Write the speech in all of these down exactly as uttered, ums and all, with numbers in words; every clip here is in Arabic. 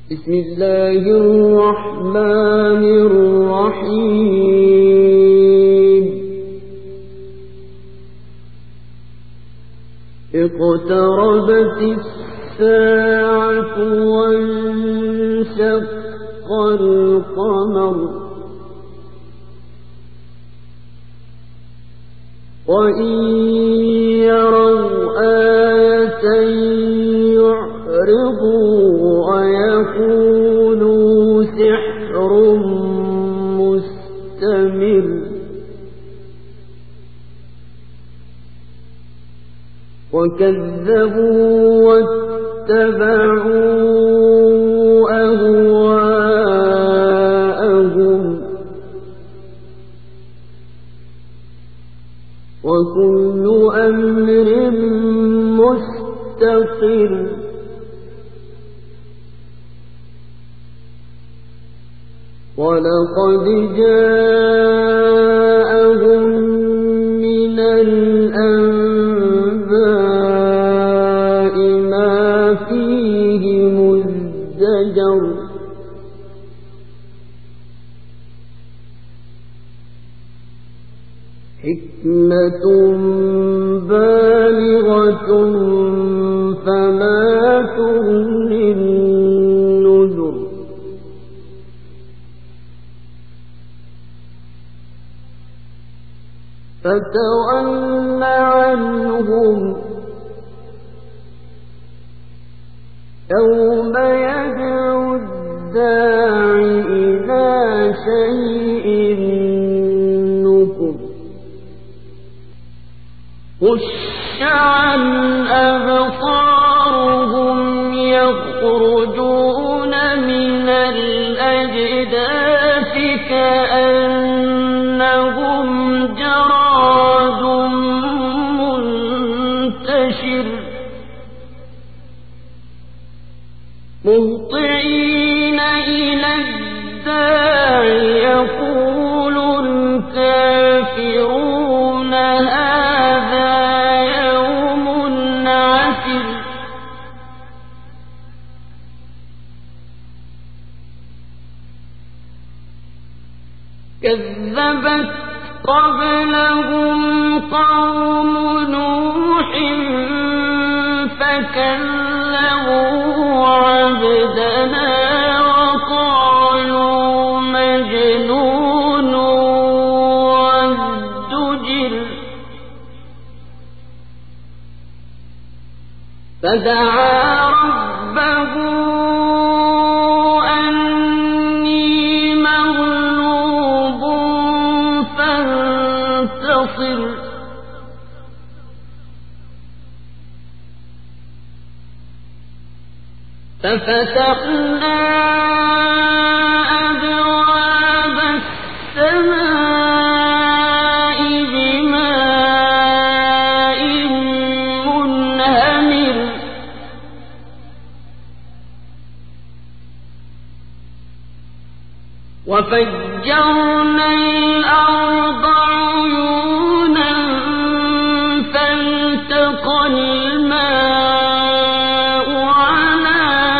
بسم الله الرحمن الرحيم اقتربت الساعة وانشق القمر وإن يروا آية يعرضوا ويقولوا سحر مستمر وكذبوا واتبعوا أهواءهم وكل أمر مستقر ولقد جاءهم من الأنباء ما فيه مزدجر حكمة بالغة فما تغني النذر فتول عنهم يوم يدعو الداعي إلى شيء نكر خش عن أبصارهم يخرجون من الأجداث كأنهم جراد منتشر مهطعين إلى الداعي يقول الكافرون هذا يوم عسر كذبت قبلهم قوم نوح فكذبوا عبدنا وقالوا مجنون وازدجر فدعا ربه أني مغلوب فانتصر ففتحنا أبواب السماء بماء منهمر وفجرنا الأرض عيونا فالتقى الماء على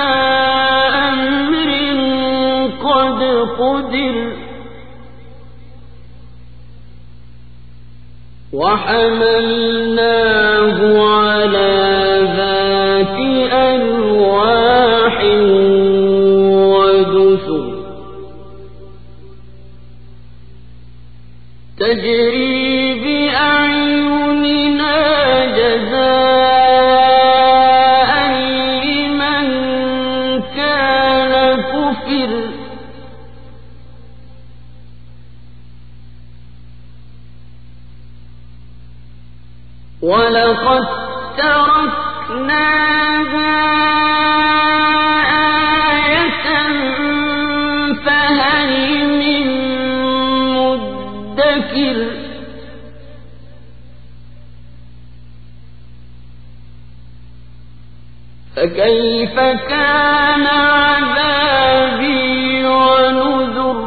أمر قد قدر وحملناه على ذات ألواح ودسر تجري بأعيننا جزاء لمن كان كفر ولقد تركناها آية فهل من مدكر فكيف كان عذابي ونذر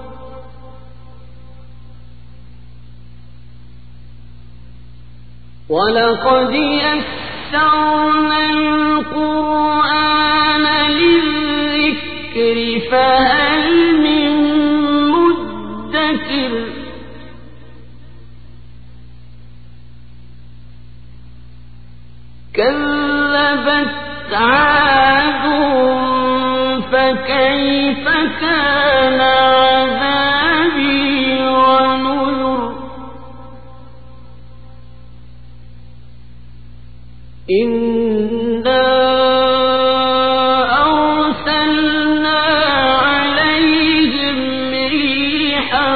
ولقد يسرنا القرآن للذكر هل من مدكر كذبت عاد فكيف كان عذابي ونذر إنا أرسلنا عليهم ريحا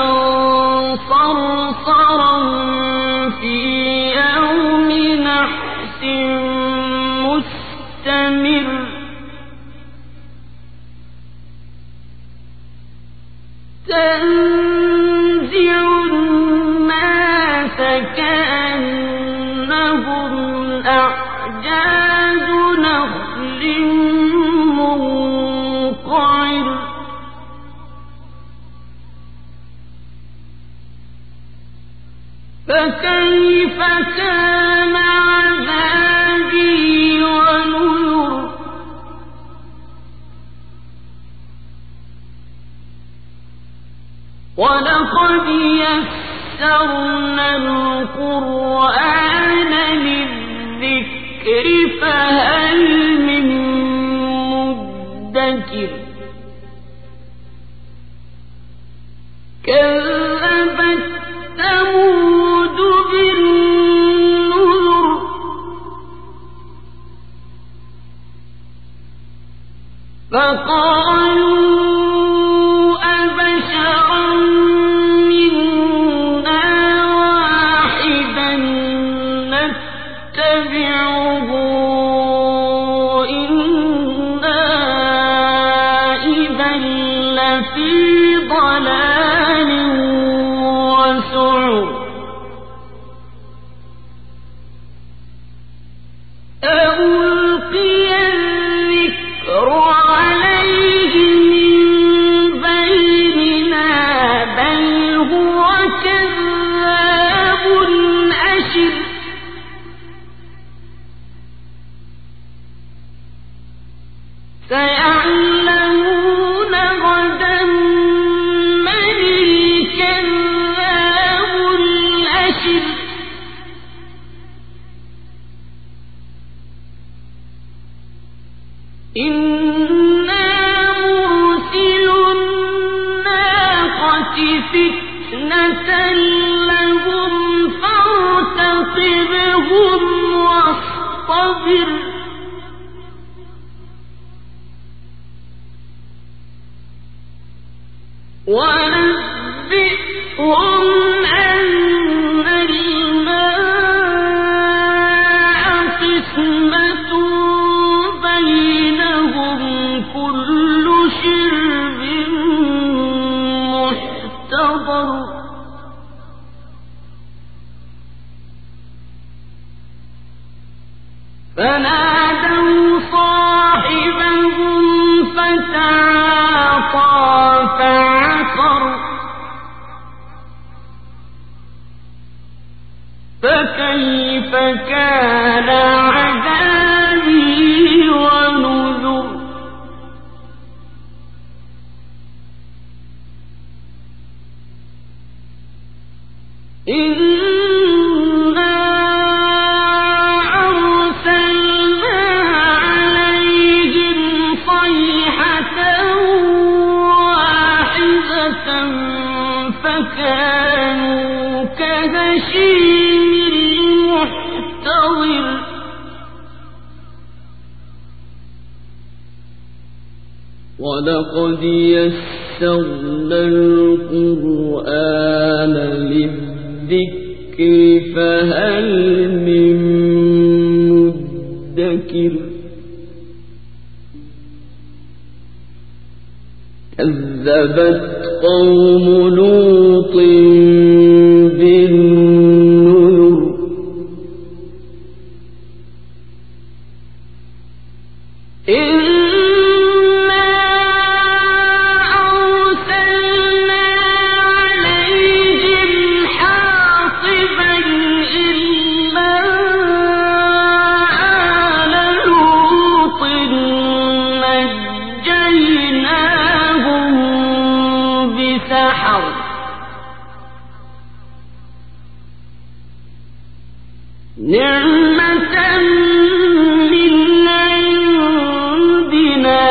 صرصرا في يوم نحس مستمر تنزع الناس كأنهم أعجاز نخل منقعر فكيف كان عذابي ونذر ولقد يسرنا القرآن للذكر فهل من مدكر كذبت ثمود بالنذر فقالوا سيعلمون غدا من الكذاب الأشر إنا مرسل الناقة فتنة لهم فارتقبهم واصطبر ونبئهم أن الماء قسمة بينهم كل شرب محتضر فنادوا صاحبهم فتعاطى فعقر فكيف كان عذابي ونذر إنا أرسلنا عليهم صيحة واحدة فكانوا كهشيم المحتضر ولقد يسرنا القرآن للذكر فهل من مدكر كذبت قوم لوط بالنذر نجيناهم سحر نعمة من عندنا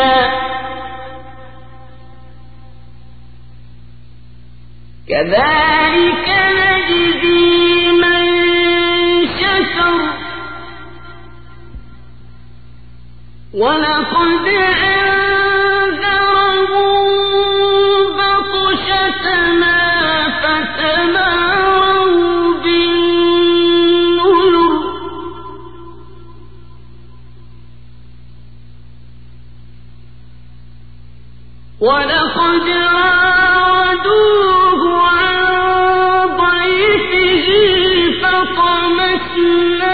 كذلك نجزي من شكر ولقد أنذرهم بطشتنا فتماروا بالنذر ولقد راودوه عن ضيفه فطمسنا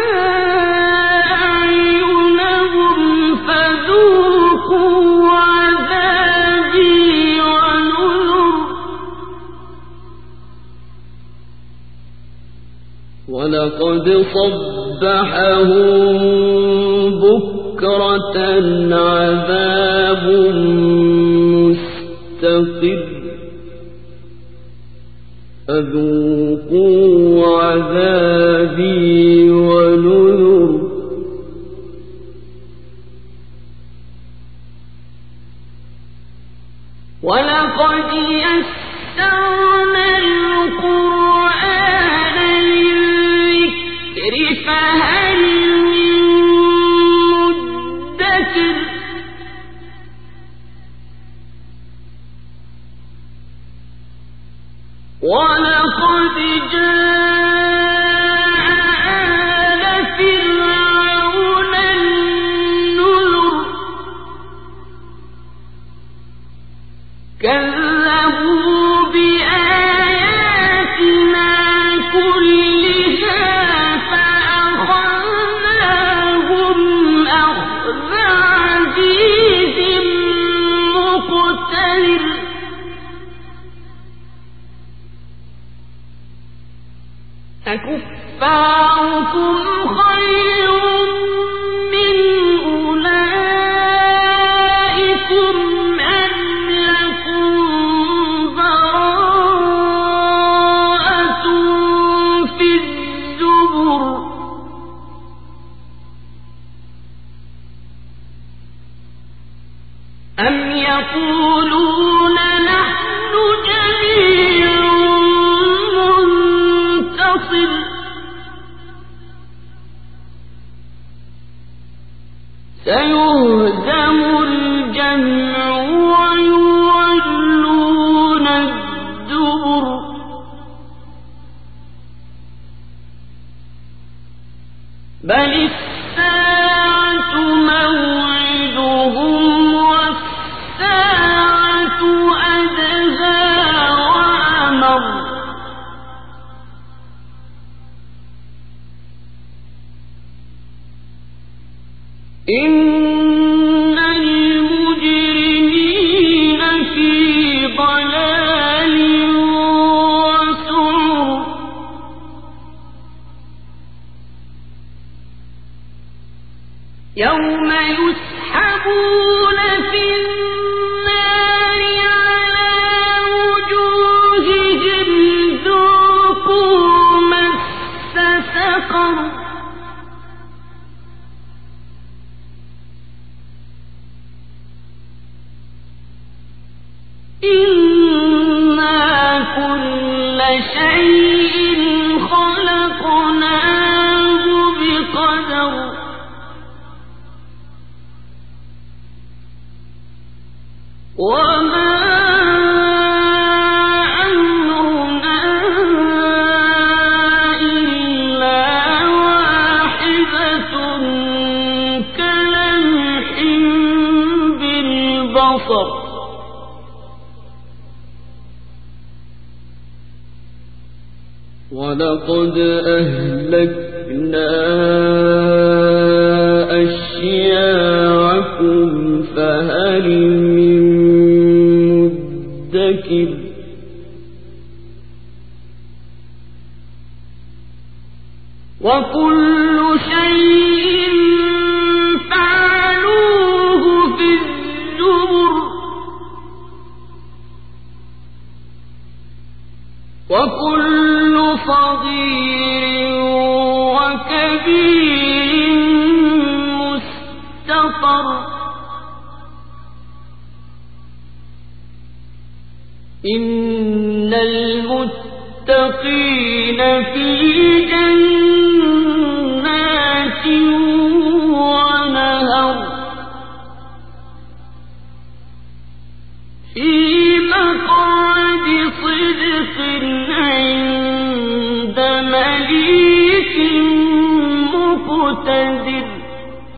أعينهم فذوقوا عذابي ونذر ولقد صبحهم بكرة عذاب مستقر فذوقوا عذابي ونذر ولقد يسرنا القرآن للذكر فهل من مدكر ولقد جاء آل فرعون النذر كذبوا بآياتنا كلها فأخذناهم أخذ عزيز مقتدر أكفاركم خير من أولئكم أم لكم براءة في الزبر أم يقولون نحن جميع منتصر سيهزم الجمع ويولون الدبر بل الساعة موعدهم والساعة أدهى وأمر إن المجرمين في ضلال وسعر يوم يسحبون في النار على وجوههم ذوقوا مس سقر إنا كل شيء خلقناه بقدر وما أمرنا إلا واحدة كلمح بالبصر ولقد أهلكنا أشياعكم فهل من مدكر وكل شيء فعلوه في الزبر وكل صغير وكبير مستطر إن المتقين في جنات ونهر في مقعد صدق عند مليك مقتدر